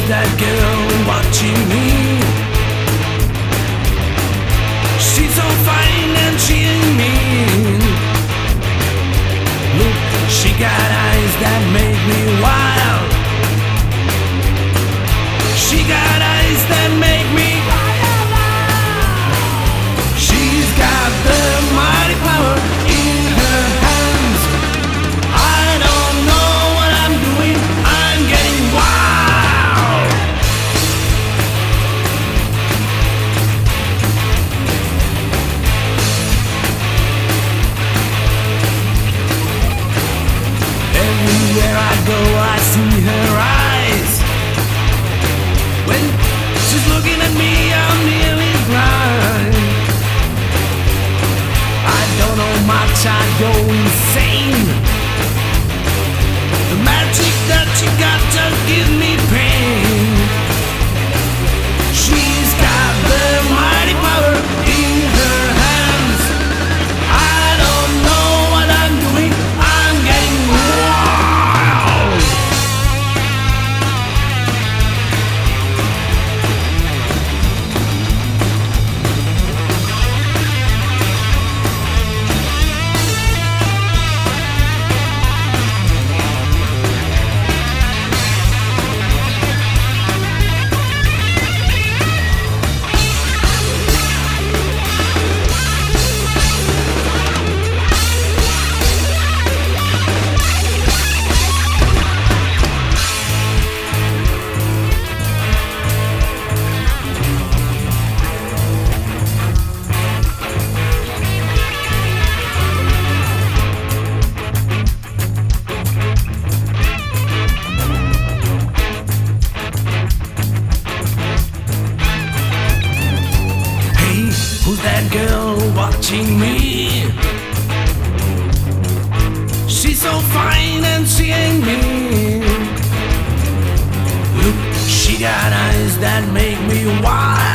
that girl watching me? She's so fine and she ain't mean. Look, she got eyes that make me wild. She got eyes that make me wild. She's got the mighty power in her hands. I don't know what I'm doing, I'm getting wild. Everywhere I go I see her eyes. When she's looking at me I'm nearly blind. I don't know much, I go insane. The magic that she got just gives me pain. She's got the mighty power in her hands. I don't know what I'm doing, I'm getting wild. Who's that girl watching me? She's so fine and she ain't mean. Look, she got eyes that make me wild.